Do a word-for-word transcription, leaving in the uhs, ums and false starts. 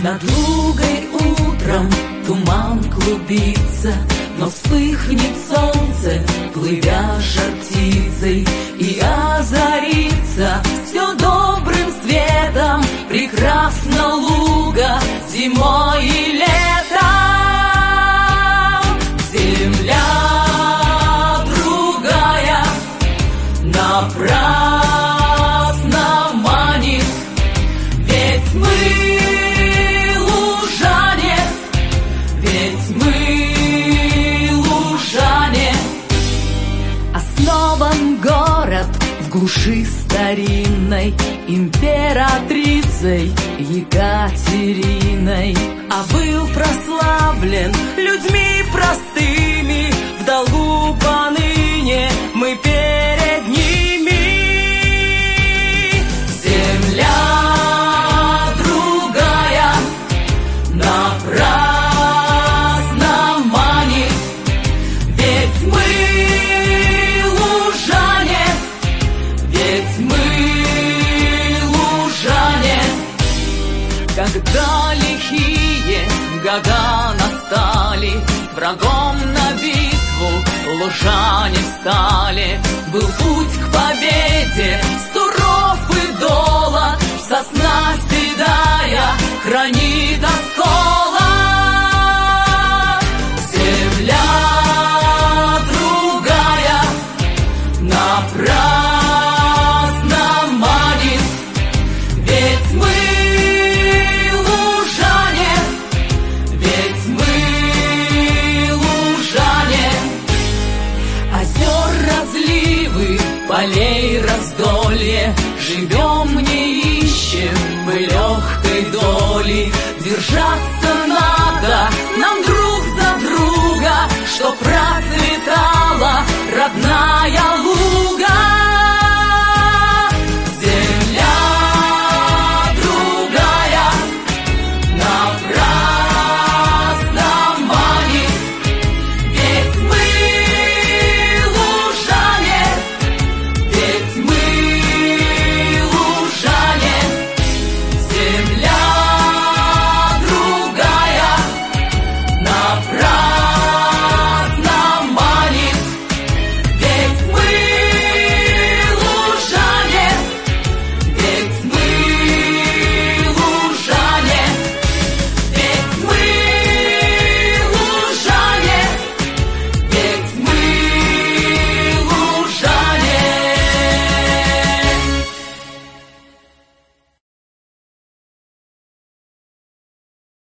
Над лугой утром туман клубится, но вспыхнет солнце, плывя жар птицей, и озарится все добрым светом. Прекрасна луга зимой и летом. Земля другая напрасно манит, ведь мы лужане, ведь мы лужане. Основан город в глуши старинной императрицей Екатериной, а был прославлен людьми простыми, в долгу поныне мы перед ними. Земля другая напрасно манит, ведь мы лужане, ведь мы лужане. Когда лихие года настали, с врагом на битву лужане встали. Был путь к победе суров и долог, сосна седая хранит осколок. Земля другая напрасно манит, ведь мы лужане, ведь мы лужане. Озер разливы, полей раздолье, живем